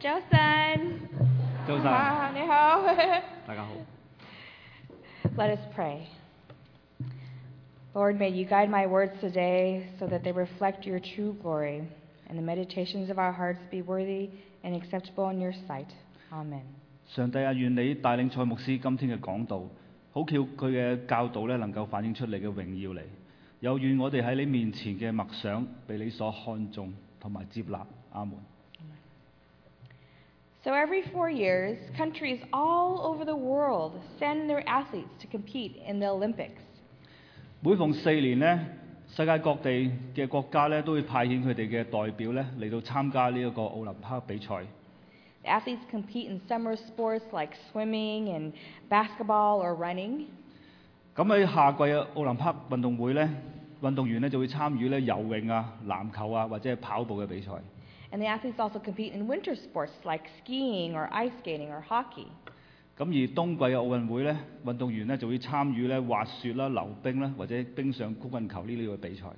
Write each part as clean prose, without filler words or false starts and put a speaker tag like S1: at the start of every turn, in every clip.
S1: 早晨，
S2: 早晨，
S1: 你好。
S2: 大家好。
S1: Let us pray. Lord, may you guide my words today so that they reflect your true glory, and the meditations of our hearts be worthy and acceptable in your sight. Amen.
S2: 上帝啊，願你帶領蔡牧師今天嘅講道，好叫佢嘅教導咧能夠反映出你嘅榮耀嚟。又願我哋喺你面前嘅默想被你所看重同埋接納。阿門。
S1: So every 4 years, countries all over the world send their athletes to compete in the Olympics.
S2: 每逢4年呢，世界各地嘅國家咧都會派遣佢哋嘅代表咧嚟到參加呢一個奧林匹克比賽。
S1: The athletes compete in summer sports like swimming and basketball or running.
S2: 咁喺夏季嘅奧林匹克運動會咧，運動員咧就會參與咧游泳啊、籃球啊或者係跑步嘅比賽。
S1: And the athletes also compete in winter sports like skiing or ice skating or hockey.
S2: 咁而冬季嘅奧運會咧，運動員咧就會參與咧滑雪啦、溜冰啦或者冰上曲棍球呢啲嘅比賽。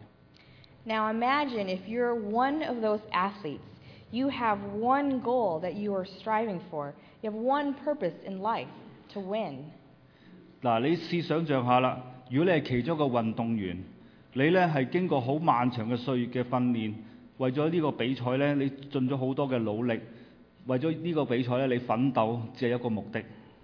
S1: Now imagine if you're one of those athletes. You have one goal that you are striving for. You have one purpose in life, to win.
S2: 嗱，你試想像下啦，如果你係其中一個運動員，你咧係經過好漫長嘅歲月嘅訓練，為咗呢個比賽咧，你盡咗好多嘅努力，為咗呢個比賽咧，你奮鬥只係一個目的。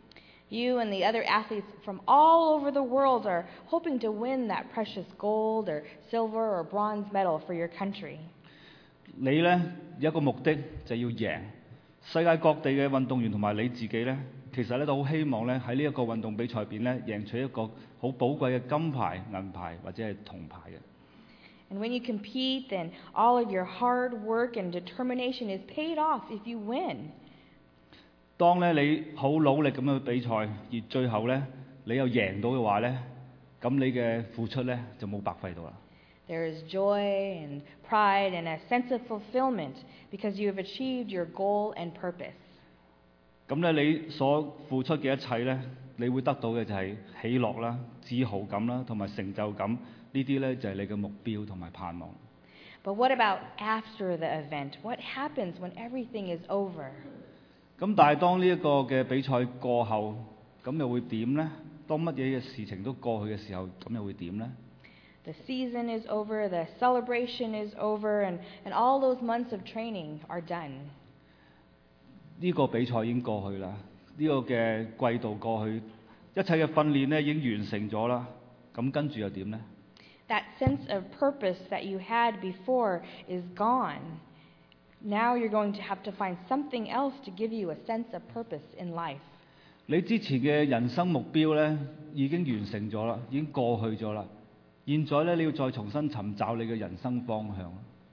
S1: You and the other athletes from all over the world are hoping to win that precious gold or silver or bronze medal for your country.
S2: 你咧有一個目的就係要贏。世界各地嘅運動員同埋你自己咧，其實咧都好希望咧喺呢一個運動比賽入邊咧贏取一個好寶貴嘅金牌、銀牌或者係銅牌嘅。
S1: And when you compete, then all of your hard work and determination is paid off if you win.
S2: 當咧你好努力咁樣去比賽，而最後咧你又贏到嘅話咧，咁你嘅付出咧就冇白費到啦。
S1: There is joy and pride and a sense of fulfillment because you have achieved your goal and purpose.
S2: 咁咧你所付出嘅一切咧，你會得到嘅就係喜樂啦、自豪感啦同埋成就感，呢啲咧就係你嘅目標同埋盼望。
S1: But what about after the event? What happens when everything is over?
S2: 咁但係當呢一個嘅比賽過後，咁又會點呢？當乜嘢嘅事情都過去嘅時候，咁又會點呢？
S1: The season is over, the celebration is over, and all those months of training are done.
S2: 呢個比賽已經過去啦，呢個嘅季度過去，一切嘅訓練咧已經完成咗啦。咁跟住又點呢？
S1: That sense of purpose that you had before is gone. Now you're going to have to find something else to give you a sense of purpose in life.
S2: 你之前嘅人生目標咧已經完成咗啦，已經過去咗啦。現在咧你要再重新尋找你嘅人生方向。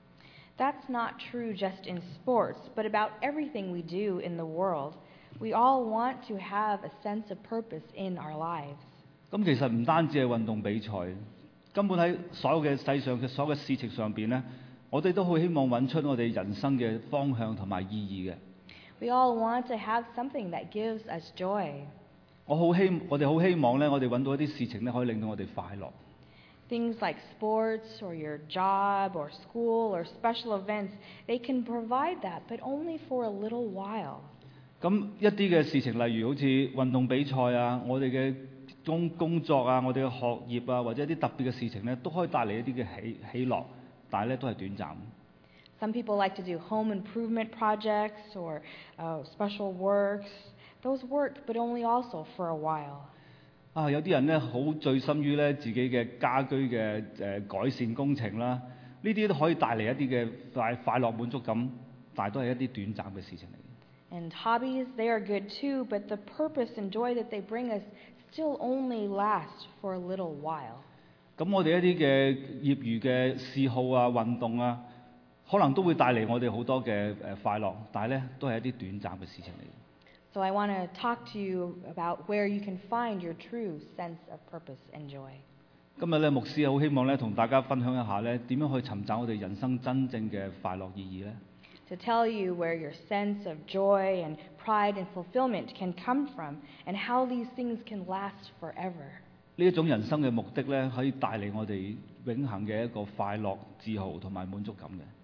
S1: That's not true just in sports, but about everything we do in the world. We all want to have a sense of purpose in our lives.
S2: 咁其實唔單止係運動比賽，根本喺所有嘅世上嘅所有嘅事情上邊咧，我哋都好希望揾出我哋人生嘅方向同埋意義嘅。
S1: We all want to have something that gives us joy.
S2: 我哋好希望咧，我哋揾到一啲事情咧，可以令到我哋快樂。
S1: Things like sports or your job or school or special events, they can provide that, but only for a little while.
S2: 咁一啲嘅事情，例如好似運動比賽啊，我哋嘅工作啊，我哋嘅學業啊，或者一啲特別嘅事情咧，都可以帶嚟一啲嘅喜樂，但係咧都係短暫。
S1: Some people like to do home improvement projects or special works. Those work, but only also for a while.
S2: 有啲人咧好醉心於咧自己嘅家居嘅改善工程啦，呢啲都可以帶嚟一啲嘅快樂滿足感，但係都係一啲短暫嘅事情嚟。
S1: And hobbies, they are good too, but the purpose and joy that they bring us still only last for a little while.
S2: 咁我哋一啲嘅業餘嘅嗜好啊、運動啊，可能都會帶嚟我哋好多嘅快樂，但係咧都係一啲短暫嘅事情嚟。
S1: So I want to talk to you about where you can find your true sense of purpose and joy.
S2: 今日咧，牧師好希望咧同大家分享一下咧點樣去尋找我哋人生真正嘅快樂意義咧。
S1: To tell you where your sense of joy and pride and fulfillment can come from and how these things can last forever.
S2: 呢一種人生嘅目的咧，可以帶嚟我哋永恆嘅一個快樂、自豪同埋滿足感嘅。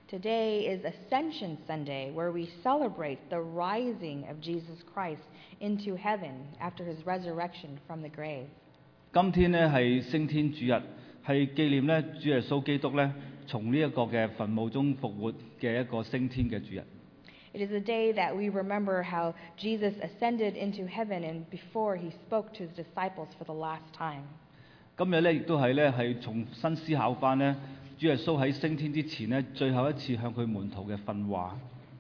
S1: Today is Ascension Sunday, where we celebrate the rising of Jesus Christ into heaven after his resurrection from the grave.
S2: 今天呢係升天主日，係紀念咧主耶穌基督咧從呢一個嘅墳墓中復活嘅一個升天嘅主日。
S1: It is a day that we remember how Jesus ascended into heaven and before he spoke to his disciples for the last time.
S2: 今日咧亦都係重新思考翻咧主耶穌喺升天之前咧最後一次向佢門徒嘅訓話。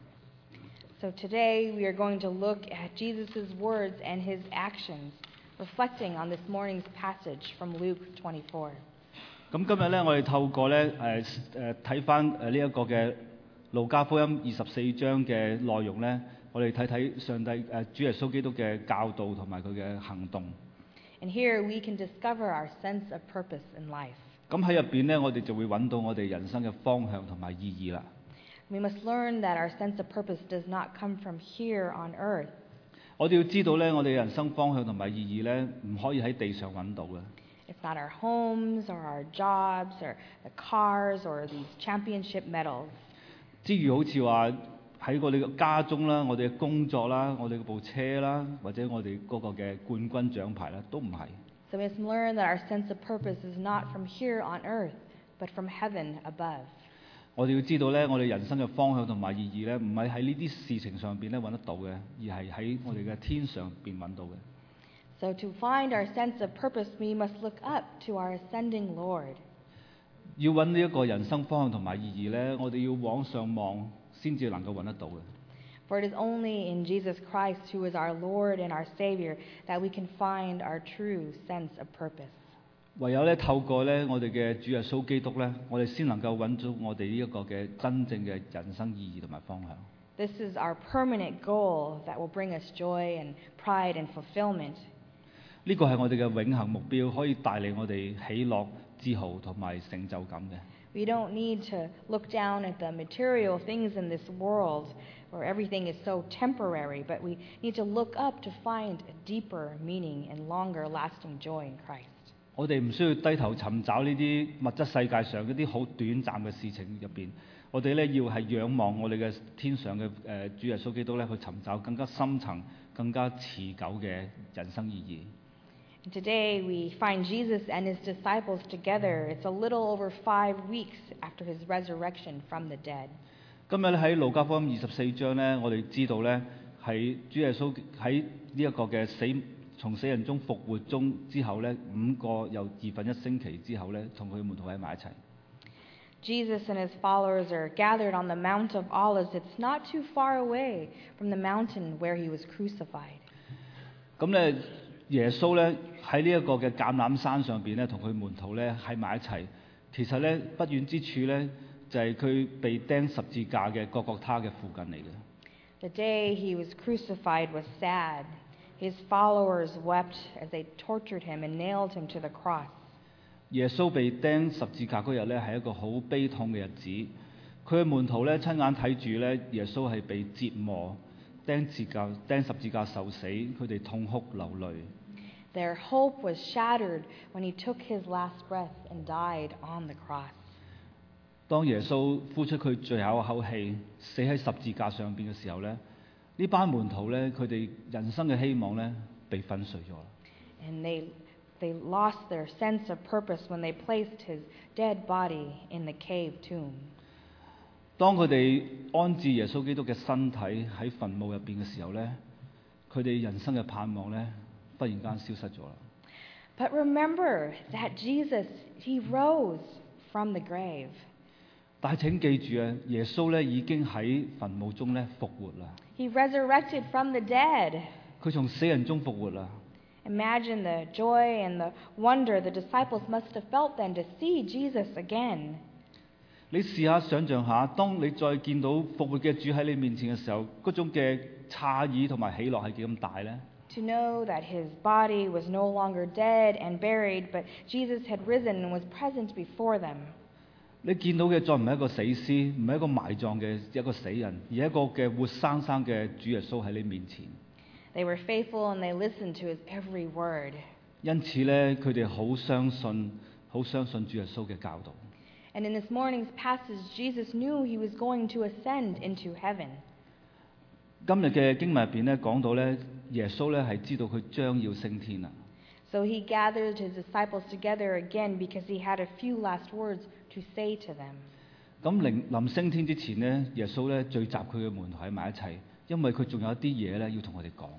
S1: So today we are going to look at Jesus' words and his actions, reflecting on this morning's passage from Luke 24.
S2: 咁今日咧我哋透過咧睇翻呢一個嘅路加福音24章嘅內容咧，我哋睇睇上帝主耶穌基督嘅教導同埋佢嘅行動。
S1: And here we can discover our sense of purpose in life.
S2: 咁喺入邊咧，我哋就會揾到我哋人生嘅方向同埋意義啦。
S1: We must learn that our sense of purpose does not come from here on earth.
S2: 我哋要知道咧，我哋人生方向同埋意義咧，唔可以喺地上揾到嘅。
S1: It's not our homes or our jobs or the cars or these championship medals.
S2: 之餘好似話喺我哋嘅家中啦、我哋嘅工作啦、我哋部車啦，或者我哋嗰個嘅冠軍獎牌啦，都唔係。
S1: So we must learn that our sense of purpose is not from here on earth, but from heaven above.
S2: 我哋要知道咧，我哋人生嘅方向同埋意義咧，唔係喺呢啲事情上邊咧揾得到嘅，而係喺我哋嘅天上邊揾到嘅。
S1: So to find our sense of purpose, we must look up to our ascending Lord.
S2: 要揾呢一個人生方向同埋意義咧，我哋要往上望先至能夠揾得到嘅。
S1: For it is only in Jesus Christ, who is our Lord and our Savior, that we can find our true sense of purpose.
S2: 唯有咧透過咧我哋嘅主耶穌基督咧，我哋先能夠揾到我哋呢一個嘅真正嘅人生意義同埋方向。
S1: This is our permanent goal that will bring us joy and pride and fulfillment.
S2: 呢個係我哋嘅永恆目標，可以帶嚟我哋喜樂、自豪同埋成就感嘅。
S1: We don't need to look down at the material things in this world where everything is so temporary, but we need to look up to find a deeper meaning and longer lasting joy in Christ.
S2: 我哋唔需要低頭尋找呢啲物質世界上嗰啲好短暫嘅事情入邊，我哋咧要係仰望我哋嘅天上嘅主耶穌基督咧，去尋找更加深層、更加持久嘅人生意義。
S1: And today we find Jesus and his disciples together. It's a little over 5 weeks after his resurrection from the dead.
S2: 今日咧喺路加福音24章咧，我哋知道咧係主耶穌喺呢一個嘅從死人中復活中之後咧，5個又1/2星期之後咧，同佢門徒喺埋一齊。
S1: Jesus and his followers are gathered on the Mount of Olives. It's not too far away from the mountain where he was crucified.
S2: 咁咧，耶穌咧喺呢一個嘅橄欖山上邊咧，同佢門徒咧喺埋一齊。其實咧不遠之處咧，就係佢被釘十字架嘅各各他嘅附近嚟嘅。
S1: The day he was crucified was sad. His followers wept as they tortured him and nailed him to the cross.
S2: 耶穌被釘十字架嗰日咧係一個好悲痛嘅日子。佢嘅門徒咧親眼睇住咧耶穌係被折磨、釘十字架受死，佢哋痛哭流淚。
S1: Their hope was shattered when he took his last breath and died on the cross.
S2: 當耶穌呼出佢最後一口氣，死喺十字架上邊嘅時候咧，呢班門徒咧，佢哋人生嘅希望咧，被粉碎咗啦。
S1: And they lost their sense of purpose when they placed his dead body in the cave tomb.
S2: 當佢哋安置耶穌基督嘅身體喺墳墓入邊嘅時候咧，佢哋人生嘅盼望咧，忽然間消失咗啦。
S1: But remember that Jesus, he rose from the grave.
S2: 但係請記住啊，耶穌咧已經喺墳墓中咧復活啦。
S1: He resurrected from the dead.
S2: 佢從死人中復活啦。
S1: Imagine the joy and the wonder the disciples must have felt then to see Jesus again.
S2: 你試下想像下，當你再見到復活嘅主喺你面前嘅時候，嗰種嘅詫異同埋喜樂係幾咁大咧？
S1: To know that his body was no longer dead and buried, but Jesus had risen and was present before them.
S2: 你見到嘅再唔係一個死屍，唔係一個埋葬嘅一個死人，而係一個嘅活生生嘅主耶穌喺你面前。
S1: They were faithful and they listened to his every word.
S2: 因此咧，佢哋好相信主耶穌嘅教導。
S1: And in this morning's passage, Jesus knew he was going to ascend into heaven.
S2: 今日嘅經文入邊咧講到咧，耶穌咧係知道佢將要升天啦。
S1: So he gathered his disciples together again because he had a few last words to say to them.
S2: 咁臨升天之前咧，耶穌咧聚集佢嘅門徒喺埋一齊，因為佢仲有一啲嘢咧要同我哋講。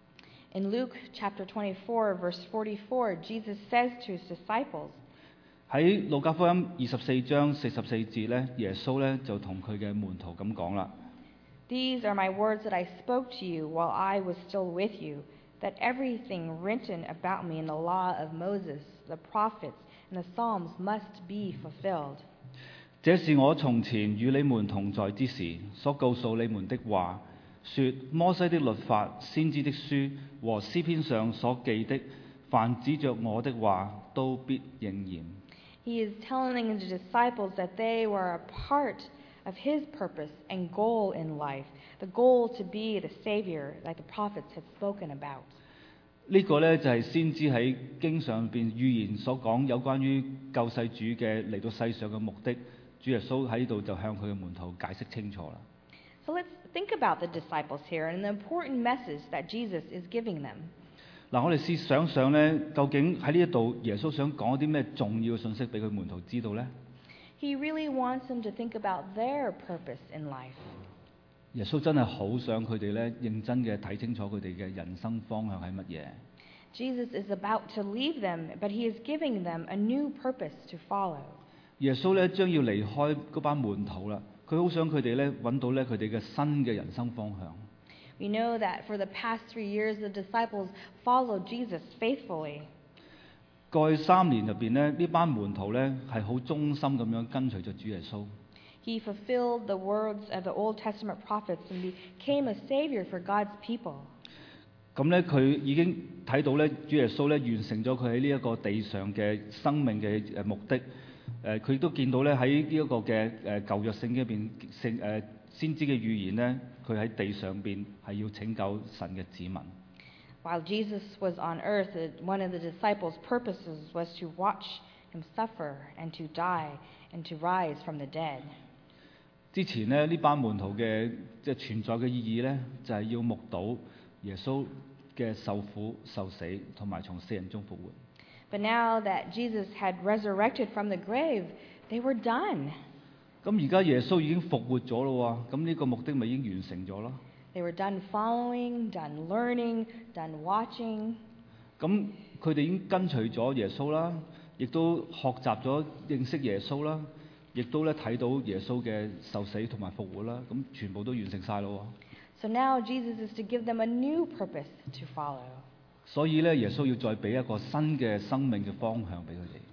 S1: In Luke chapter 24, verse 44, Jesus says to his disciples,
S2: 喺路加福音24章44節咧，耶穌咧就同佢嘅門徒咁講啦。
S1: These are my words that I spoke to you while I was still with you, that everything written about me in the law of Moses, the prophets, and the Psalms must be fulfilled.
S2: 這是我從前與你們同在之時所告訴你們的話，說摩西的律法、先知的書和詩篇上所記的，凡指着我的話，都必應驗。
S1: He is telling the disciples that they were a part of his purpose and goal in life, the goal to be the Savior like the prophets had spoken about.
S2: 呢個呢，就係先知喺經上邊預言所講有關於救世主嘅嚟到世上嘅目的，主耶穌喺度就向佢嘅門徒解釋清楚啦。
S1: So let's think about the disciples here and the important message that Jesus is giving them.
S2: 嗱，我哋試想想呢，究竟喺呢一度耶穌想講啲咩重要嘅信息俾佢門徒知道呢？
S1: He really wants them to think about their purpose in life.
S2: 耶穌真係好想佢哋咧認真嘅睇清楚佢哋嘅人生方向係乜嘢。
S1: Jesus is about to leave them, but he is giving them a new purpose to follow.
S2: 耶穌咧將要離開嗰班門徒啦，佢好想佢哋咧揾到咧佢哋嘅新嘅人生方向。
S1: We know that for the past 3 years, the disciples followed Jesus faithfully.
S2: 過去3年入邊咧，呢班門徒咧係好忠心咁樣跟隨咗主耶穌。
S1: He fulfilled the words of the Old Testament prophets and became a savior for God's people.
S2: 咁咧佢已經睇到咧主耶穌咧完成咗佢喺呢一個地上嘅生命嘅目的。佢亦都見到咧喺呢一個嘅舊約聖經入邊先知嘅預言咧，佢喺地上邊係要拯救神嘅子民。
S1: While Jesus was on earth, one of the disciples' purposes was to watch him suffer and to die and to rise from the dead.
S2: 之前咧呢班門徒嘅即係存在嘅意義咧，就係要目睹耶穌嘅受苦受死，同埋從死人中復活。
S1: But now that Jesus had resurrected from the grave, they were done.
S2: 咁而家耶穌已經復活咗咯喎，咁呢個目的咪已經完成咗咯。
S1: They were done following, done learning, done watching.
S2: 咁佢哋已經跟隨咗耶穌啦，亦都學習咗認識耶穌啦，亦都咧睇到耶穌嘅受死同埋復活啦，咁全部都完成晒咯喎。
S1: So now Jesus is to give them a new purpose to follow.
S2: 所以咧，耶穌要再俾一個新嘅生命嘅方向俾佢哋。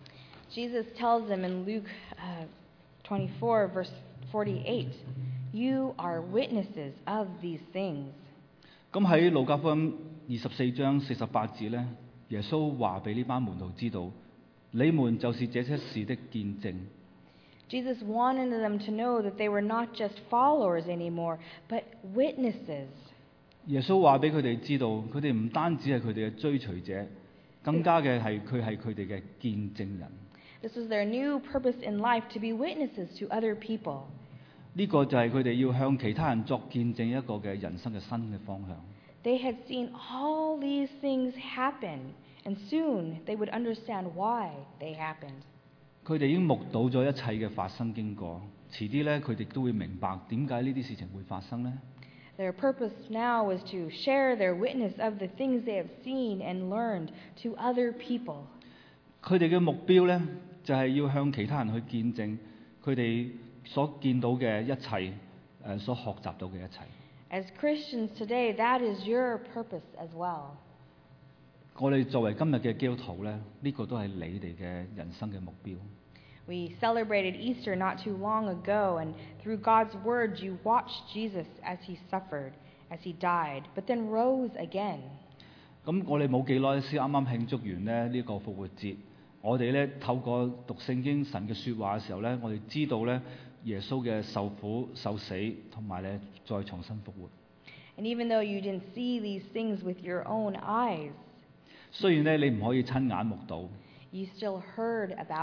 S1: Jesus tells them in Luke 24, verse 48, "You are witnesses of these things."
S2: 咁喺路加福音24章48節咧，耶穌話俾呢班門徒知道，你們就是這些事的見證。
S1: Jesus wanted them to know that they were not just followers anymore, but witnesses.
S2: 耶穌話俾佢哋知道，佢哋唔單止係佢哋嘅追隨者，更加嘅係佢哋嘅見證人。
S1: This was their new purpose in life, to be witnesses to other people.
S2: 呢個就係佢哋要向其他人作見證一個嘅人生嘅新嘅方向。
S1: They had seen all these things happen, and soon they would understand why they happened.
S2: 佢哋已經目睹咗一切嘅發生經過，遲啲咧佢哋都會明白點解呢啲事情會發生呢？
S1: Their purpose now was to share their witness of the things they have seen and learned to other people.
S2: 佢哋嘅目標咧就係要向其他人去見證佢哋所見到嘅一切，所學習到嘅一切。
S1: As Christians today, that is your purpose as well.
S2: 我哋作為今日嘅基督徒咧，呢個都係你哋嘅人生嘅目標。
S1: We celebrated Easter not too long ago, and through God's word, you watched Jesus as he suffered, as he died, but then rose again.
S2: 咁我哋冇幾耐先啱啱慶祝完咧呢個復活節，我哋咧透過讀聖經神嘅説話嘅時候咧，我哋知道咧耶穌嘅受苦受死，同埋咧再重新復活。
S1: And even though you didn't see these things with your own eyes,
S2: 雖然咧你唔可以親眼目睹，
S1: you still heard about it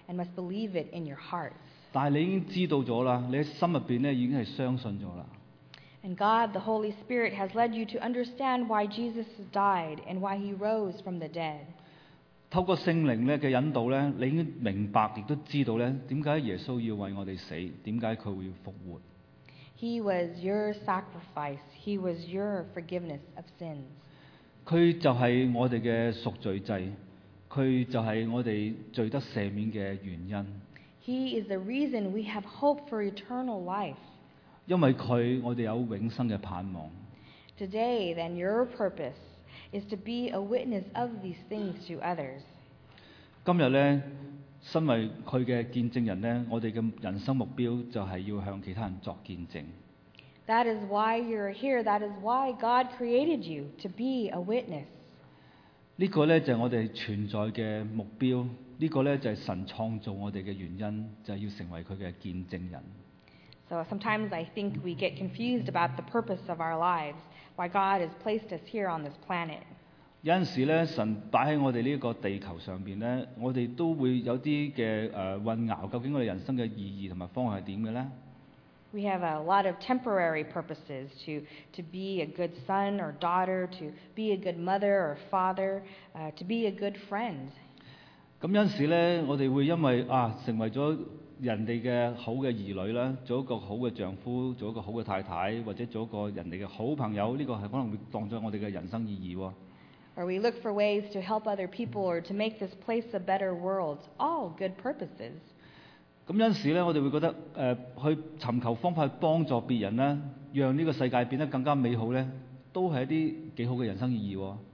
S1: and must believe it in your hearts.
S2: 但係你已經知道咗啦，你喺心入邊咧已經係相信咗啦。
S1: And God, the Holy Spirit, has led you to understand why Jesus died and why he rose from the dead.
S2: 透過聖靈咧嘅引導咧，你已經明白亦都知道咧點解耶穌要為我哋死，點解佢會復活。
S1: He was your sacrifice. He was your forgiveness of sins.
S2: 佢就係我哋嘅贖罪祭，佢就係我哋罪得赦免嘅原因。
S1: He is the reason we have hope for eternal life.
S2: 因為佢，我哋有永生嘅盼望。
S1: Today, then, your purpose is to be a witness of these things to others.
S2: 今日咧，身為佢嘅見證人咧，我哋嘅人生目標就係要向其他人作見證。
S1: That is why you're here. That is why God created you, to be a witness.
S2: 呢個咧就係我哋存在嘅目標，呢個咧就係神創造我哋嘅原因，就係要成為佢嘅見證人。
S1: So sometimes I think we get confused about the purpose of our lives, why God has placed us here on this planet.
S2: 有陣時咧，神擺喺我哋呢個地球上邊咧，我哋都會有啲嘅混淆，究竟我哋人生嘅意義同埋方向係點嘅咧？
S1: We have a lot of temporary purposes to be a good son or daughter, to be a good mother or father, to be a good friend.
S2: 咁有陣時咧，我哋會因為成為咗人哋嘅好嘅兒女啦，做一個好嘅丈夫，做一個好嘅太太，或者做一個人哋嘅好朋友，呢個係可能會當咗我哋嘅人生意義喎。
S1: Or we look for ways to help other people or to make this place a better world. All good purposes.
S2: 咁有陣時咧，我哋會覺得去尋求方法去幫助別人啦，讓呢個世界變得更加美好咧，都係一啲幾好嘅人生意義喎。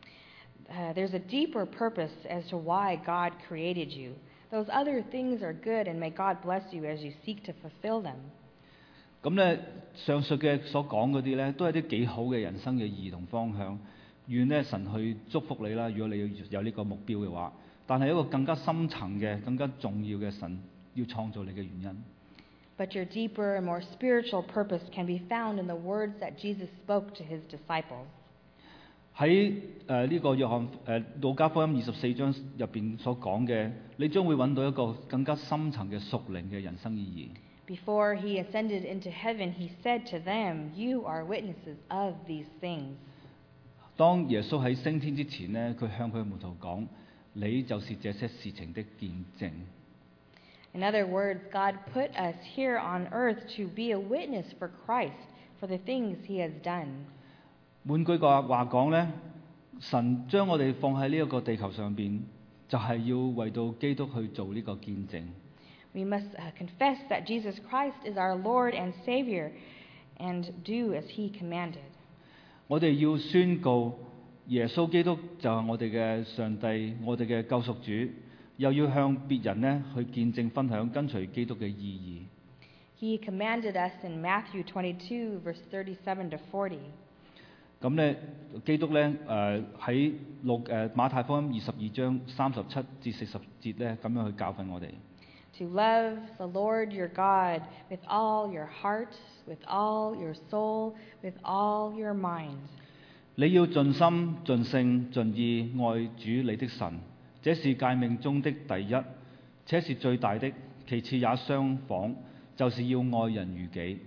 S1: There's a deeper purpose as to why God created you. Those other things are good, and may God bless you as you seek to fulfill them.
S2: 咁咧，上述嘅所講嗰啲咧，都係啲幾好嘅人生嘅意義同方向。願咧神去祝福你啦，如果你要有呢個目標嘅話。但係一個更加深層嘅、更加重要嘅神要創造你嘅原因。
S1: But your deeper and more spiritual purpose can be found in the words that Jesus spoke to his disciples.
S2: 喺呢個約翰路加福音24章入邊所講嘅，你將會揾到一個更加深層嘅屬靈嘅人生意義。
S1: Before he ascended into heaven, he said to them, "You are witnesses of these things."
S2: 當耶穌喺升天之前呢，佢向佢嘅門徒講：你就是這些事情的見證。
S1: In other words, God put us here on earth to be a witness for Christ, for the things he has done.
S2: 換句話講呢，神將我哋放喺呢一個地球上邊，就係要為到基督去做呢個見證。
S1: We must confess that Jesus Christ is our Lord and Savior and do as he commanded.
S2: 我哋要宣告耶穌基督就係我哋嘅上帝，我哋嘅救贖主，又要向別人呢去見證分享跟隨基督嘅意義。
S1: He commanded us in Matthew 22, verse 37 to 40.
S2: 咁咧，基督咧喺馬太福音22章37至40節咧，咁樣去教訓我哋。
S1: To love the Lord your God with all your heart, with all your soul, with all your mind.
S2: 你要盡心、盡性、盡意愛主你的神，這是誡命中的第一，且是最大的，其次也相仿，就是要愛人如己。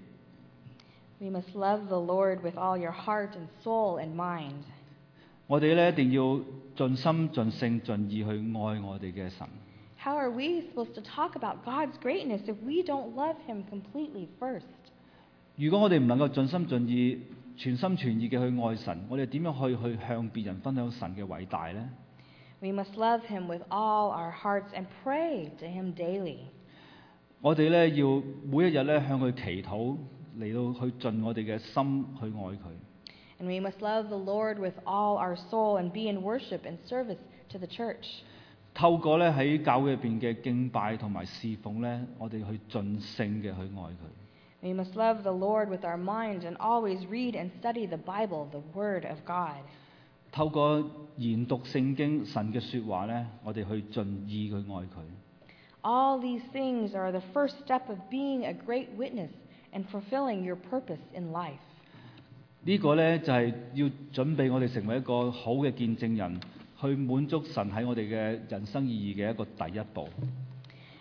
S1: We must love the Lord with all your heart and soul and mind.
S2: 我哋咧一定要盡心、盡性、盡意去愛我哋嘅神。
S1: How are we supposed to talk about God's greatness if we don't love him completely first?
S2: 如果我哋唔能夠盡心盡意、全心全意嘅去愛神，我哋點樣去向別人分享神嘅偉大呢？
S1: We must love him with all our hearts and pray to him daily.
S2: 我哋咧要每一日咧向佢祈禱，嚟到去盡我哋嘅心去愛佢。
S1: And we must love the Lord with all our soul and be in worship and service to the church.
S2: 透過咧喺教會入邊嘅敬拜同埋侍奉咧，我哋去盡性嘅去愛佢。
S1: We must love the Lord with our mind and always read and study the Bible, the Word of God.
S2: 透過研讀聖經神嘅説話咧，我哋去盡意去愛佢。
S1: All these things are the first step of being a great witness and fulfilling your purpose in life.
S2: 呢個咧就係要準備我哋成為一個好嘅見證人，去滿足神喺我哋嘅人生意義嘅一個第一步。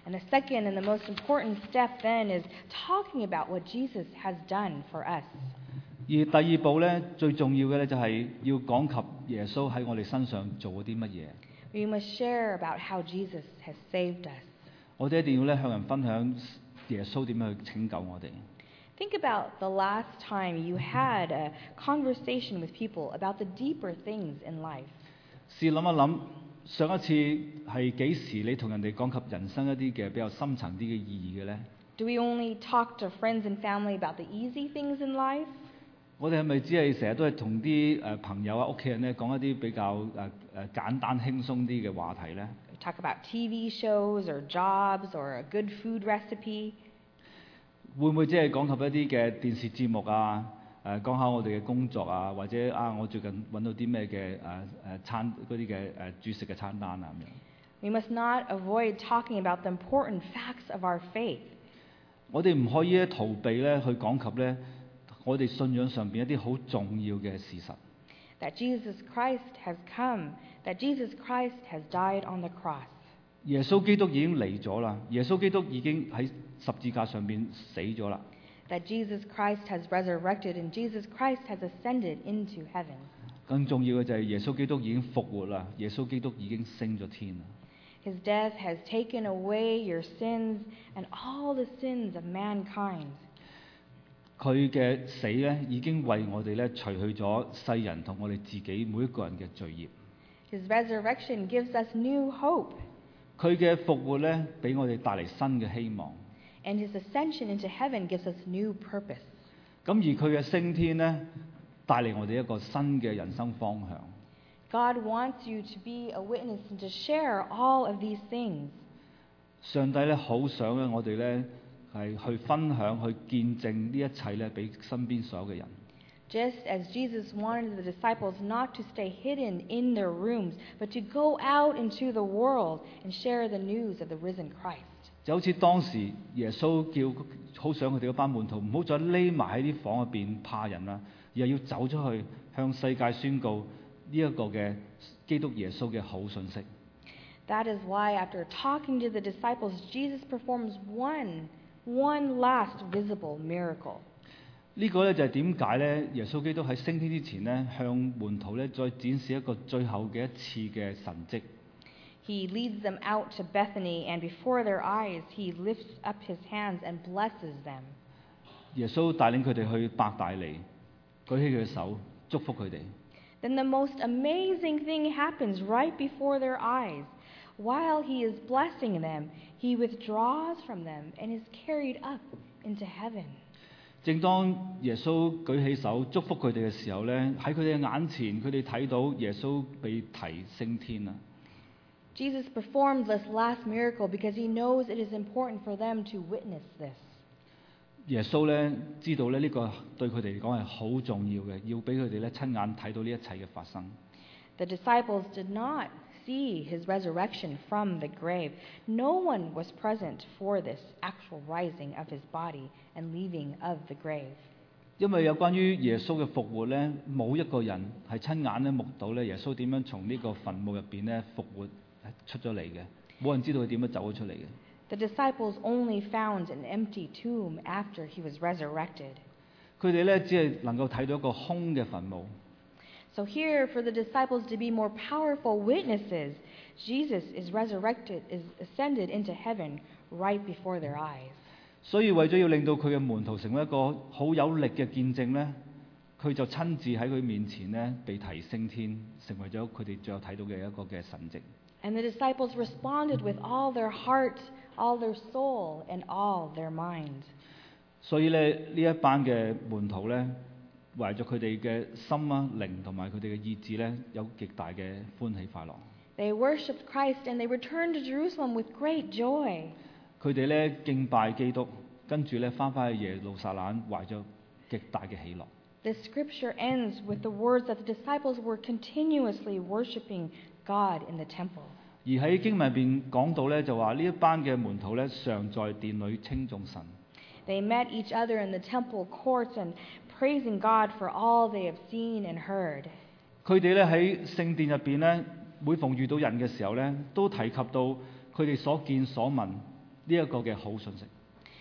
S1: And the second and the most important step then is talking about what Jesus has done for us.
S2: 而第二步咧，最重要嘅咧就係要講及耶穌喺我哋身上做咗啲乜嘢。
S1: We must share about how Jesus has saved us.
S2: 我哋一定要咧向人分享耶穌點樣去拯救我哋。
S1: Think about the last time you had a conversation with people about the deeper things in life.
S2: 試諗一諗，上一次係幾時你同人哋講及人生一啲嘅比較深層啲嘅意義嘅咧？
S1: Do we only talk to friends and family about the easy things in life?
S2: 我哋係咪只係成日都係同啲朋友啊、屋企人咧講一啲比較簡單輕鬆啲嘅話題咧？
S1: We talk about TV shows or jobs or a good food recipe.
S2: 會唔會只係講及一啲嘅電視節目啊？講下我哋嘅工作啊，或者我最近揾到啲咩嘅餐嗰啲嘅煮食嘅餐單啊咁樣。
S1: We must not avoid talking about the important facts of our faith.
S2: 我哋唔可以逃避咧去講及咧我哋信仰上邊一啲好重要嘅事實。
S1: That Jesus Christ has come, that Jesus Christ has died on the cross.
S2: 耶穌基督已經嚟咗啦，耶穌基督已經喺十字架上邊死咗啦。
S1: That Jesus Christ has resurrected and Jesus Christ has ascended into heaven.
S2: 更重要嘅就係耶穌基督已經復活啦，耶穌基督已經升咗天啦。
S1: His death has taken away your sins and all the sins of mankind.
S2: 佢嘅死咧已經為我哋咧除去咗世人同我哋自己每一個人嘅罪孽。
S1: His resurrection gives us new hope.
S2: 佢嘅復活咧俾我哋帶嚟新嘅希望。
S1: And his ascension into heaven gives us new purpose.
S2: 咁而佢嘅升天咧帶嚟我哋一個新嘅人生方向。
S1: God wants you to be a witness and to share all of these things.
S2: 上帝咧好想咧我哋咧係去分享、去見證呢一切咧俾身邊所有嘅人。
S1: Just as Jesus wanted the disciples not to stay hidden in their rooms, but to go out into the world and share the news of the risen Christ.
S2: 就好似當時耶穌叫好想佢哋嗰班門徒唔好再匿埋喺啲房入邊怕人啦，而係要走出去向世界宣告呢一個嘅基督耶穌嘅好信息。
S1: That is why after talking to the disciples, Jesus performs one last visible miracle.
S2: 呢個咧就係點解咧？耶穌基督喺升天之前咧，向門徒咧再展示一個最後嘅一次嘅神蹟。
S1: He leads them out to Bethany, and before their eyes, he lifts up his hands and blesses them.
S2: 耶穌帶領佢哋去伯大尼，舉起佢嘅手祝福佢哋。
S1: Then the most amazing thing happens right before their eyes. While he is blessing them, he withdraws from them and is carried up into heaven.
S2: 正當耶穌舉起手祝福佢哋嘅時候咧，喺佢哋嘅眼前，佢哋睇到耶穌被提升天啦。
S1: Jesus performed this last miracle because he knows it is important for them to witness this.
S2: 耶穌咧知道咧呢個對佢哋嚟講係好重要嘅，要俾佢哋咧親眼睇到呢一切嘅發生。
S1: The disciples did not see his resurrection from the grave. No one was present for this actual rising of his body and leaving of the grave.
S2: 因為有關於耶穌嘅復活咧，冇一個人係親眼咧目睹咧耶穌點樣從呢個墳墓入邊咧復活出咗嚟嘅，冇人知道佢點樣走咗出嚟嘅。
S1: The disciples only found an empty tomb after he was resurrected.
S2: 佢哋咧只係能夠睇到一個空嘅墳墓。
S1: So here, for the disciples to be more powerful witnesses, Jesus is resurrected, is ascended into heaven right before their eyes.
S2: 所以為咗要令到佢嘅門徒成為一個好有力嘅見證咧，佢就親自喺佢面前咧被提升天，成為咗佢哋最後睇到嘅一個嘅神蹟。
S1: And the disciples responded with all their heart, all their soul, and all their mind.
S2: 所以咧呢一班嘅門徒咧，懷着佢哋嘅心啊、靈同埋佢哋嘅意志咧，有極大嘅歡喜快樂。
S1: They worshipped Christ and they returned to Jerusalem with great joy.
S2: 佢哋咧敬拜基督，跟住咧翻返去耶路撒冷，懷着極大嘅喜樂。
S1: The scripture ends with the words that the disciples were continuously worshiping God in the temple.
S2: 而喺經文入邊講到咧，就話呢一班嘅門徒咧，常在殿裏稱頌神。
S1: They met each other in the temple courts and praising God for all they have seen and heard.
S2: 佢哋咧喺聖殿入邊咧，每逢遇到人嘅時候咧，都提及到佢哋所見所聞呢呢一個嘅好信息。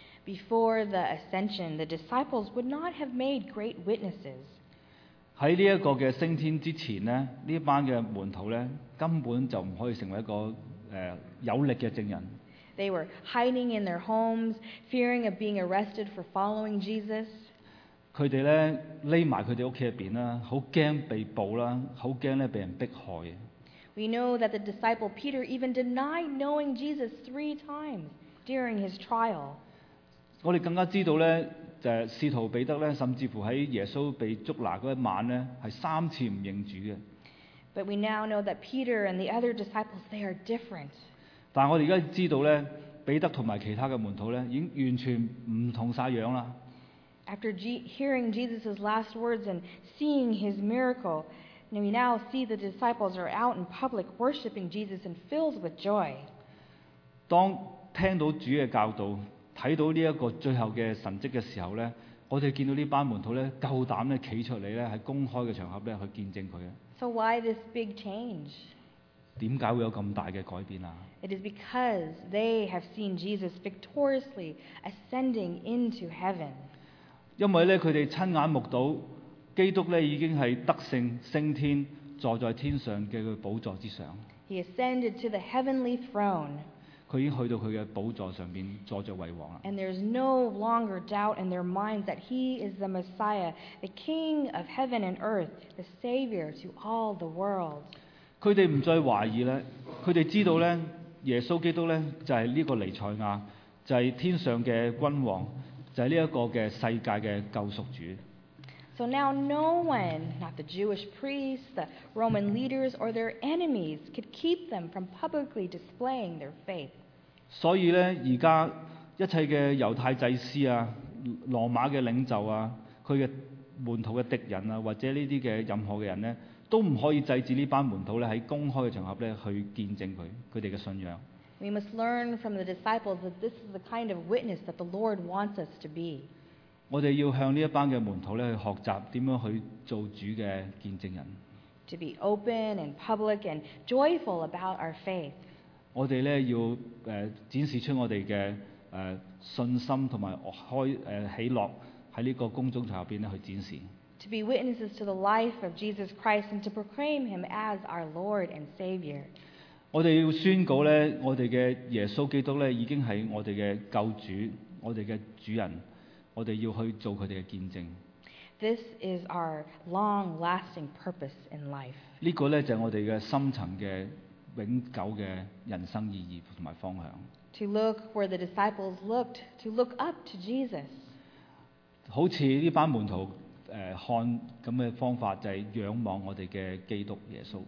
S1: Before the ascension, the disciples would not have made great witnesses.
S2: 喺呢一個嘅升天之前呢，呢班嘅門徒呢，根本就唔可以成為一個有力嘅證人。
S1: They were hiding in their homes, fearing of being arrested for following Jesus.
S2: 佢哋呢匿埋佢哋屋企入邊啦，好驚被捕啦，好驚咧被人迫害嘅。
S1: We know that the disciple Peter even denied knowing Jesus 3 times during his trial.
S2: 我哋更加知道呢，就係使徒彼得呢，甚至乎喺耶穌被捉拿嗰一晚呢，係3次唔認主嘅。
S1: But we now know that Peter and the other disciples, they are different.
S2: 但係我哋而家知道呢，彼得同埋其他嘅門徒呢，已經完全唔同晒樣啦。
S1: After hearing Jesus' last words and seeing his miracle, we now see the disciples are out in public worshiping Jesus and filled with joy.
S2: 當聽到主嘅教導，睇到呢一個最後嘅神蹟嘅時候呢，我哋見到呢班門徒呢，夠膽咧企出嚟呢，喺公開嘅場合呢去見證佢嘅。
S1: So why this big change?
S2: 點解會有咁大嘅改變啊？
S1: It is because they have seen Jesus victoriously ascending into heaven.
S2: 因為咧，佢哋親眼目睹基督咧已經係得勝升天，坐在天上嘅佢寶座之上。
S1: He ascended to the heavenly throne,
S2: 佢已經去到佢嘅寶座上邊坐着為王啦。
S1: and there's no longer doubt in their minds that he is the Messiah, the King of heaven and earth, the Savior to all the world.
S2: 佢哋唔再懷疑咧，佢哋知道咧，耶穌基督咧就係呢個彌賽亞，就係天上嘅君王，就係呢一個嘅世界嘅救贖主。
S1: So now no one, not the Jewish priests, the Roman leaders, or their enemies, could keep them from publicly displaying their faith.
S2: 所以咧，而家一切嘅猶太祭司啊、羅馬嘅領袖啊、佢嘅門徒嘅敵人啊，或者呢啲嘅任何嘅人咧，都唔可以制止呢班門徒咧喺公開嘅場合咧去見證佢哋嘅信仰。
S1: We must learn from the disciples that this is the kind of witness that the Lord wants us to be.
S2: 我哋要向呢一班嘅門徒咧去學習點樣去做主嘅見證人。
S1: To be open and public and joyful about our faith.
S2: 我哋咧要展示出我哋嘅信心同埋喜樂喺呢個公眾場合邊咧去展示。
S1: To be witnesses to the life of Jesus Christ and to proclaim him as our Lord and Savior.
S2: 我哋要宣告咧，我哋嘅耶穌基督咧已經係我哋嘅救主，我哋嘅主人，我哋要去做佢哋嘅見證。
S1: This is our long-lasting purpose in life.
S2: 呢個咧就係我哋嘅深層嘅永久嘅人生意義同埋方向。
S1: To look where the disciples looked, to look up to Jesus.
S2: 好似呢班門徒看咁嘅方法，就係仰望我哋嘅基督耶穌。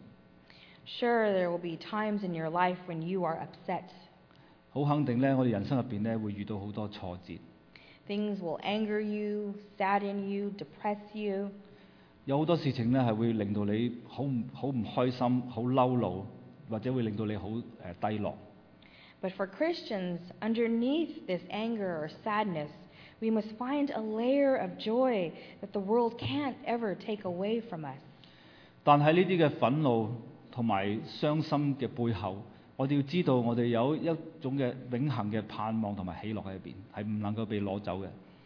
S1: Sure, there will be times in your life when you are upset.
S2: 好肯定咧，我哋人生入邊咧會遇到好多挫折，
S1: Things will anger you, sadden you, depress you.
S2: 有好多事情咧係會令到你好唔開心、好嬲怒，或者會令到你好低落。
S1: But for Christians, underneath this anger or sadness, we must find a layer of joy that the world can't ever take away from us.
S2: 但係呢啲嘅憤怒同埋傷心嘅背後，我哋要知道，我哋有一種嘅永恆嘅盼望同埋喜樂喺入邊，係唔能夠被攞走嘅。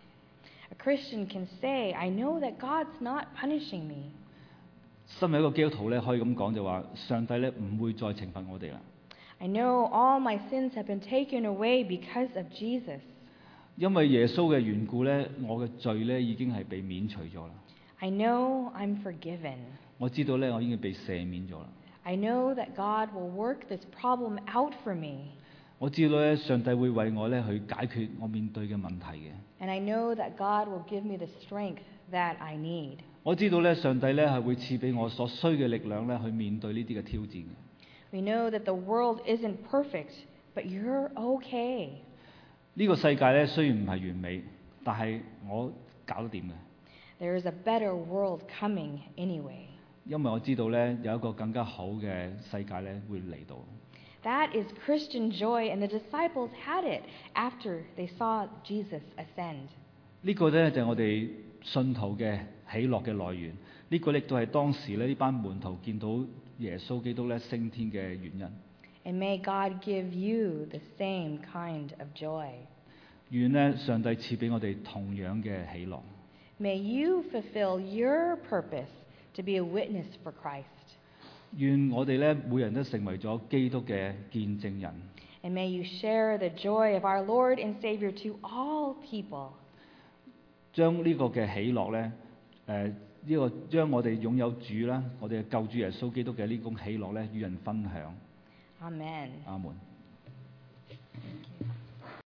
S1: A Christian can say, I know that God's not punishing me.
S2: 身為一個基督徒咧，可以咁講就話，上帝咧唔會再懲罰我哋啦。
S1: I know all my sins have been taken away because of Jesus.
S2: 因為耶穌嘅緣故咧，我嘅罪咧已經係被免除咗啦。
S1: I know I'm forgiven.
S2: 我知道咧，我已經被赦免咗啦。
S1: I know that God will work this problem out for me.
S2: 我知道咧，上帝會為我咧去解決我面對嘅問題嘅。
S1: And I know that God will give me the strength that I need.
S2: 我知道咧，上帝咧係會賜俾我所需嘅力量咧去面對呢啲嘅挑戰嘅。
S1: We know that the world isn't perfect, but you're okay.
S2: 呢個世界咧雖然唔係完美，但係我搞得掂嘅。
S1: There is a better world coming anyway.
S2: 因為我知道咧有一個更加好嘅世界咧會嚟到。
S1: That is Christian joy, and the disciples had it after they saw Jesus ascend.
S2: 呢個咧就係我哋信徒嘅喜樂嘅來源。呢個亦都係當時咧呢班門徒見到耶穌基督咧升天嘅原因。
S1: And may God give you the same kind of joy.
S2: 願呢上帝賜俾我哋同樣嘅喜樂。
S1: May you fulfill your purpose to be a witness for Christ.
S2: 願我哋呢每人都成為咗基督嘅見證人。
S1: And may you share the joy of our Lord and Savior to all people.
S2: 將呢個嘅喜樂呢，將我哋擁有主啦，我哋嘅救主耶穌基督嘅呢種喜樂呢，與人分享。
S1: Amen.
S2: 阿門。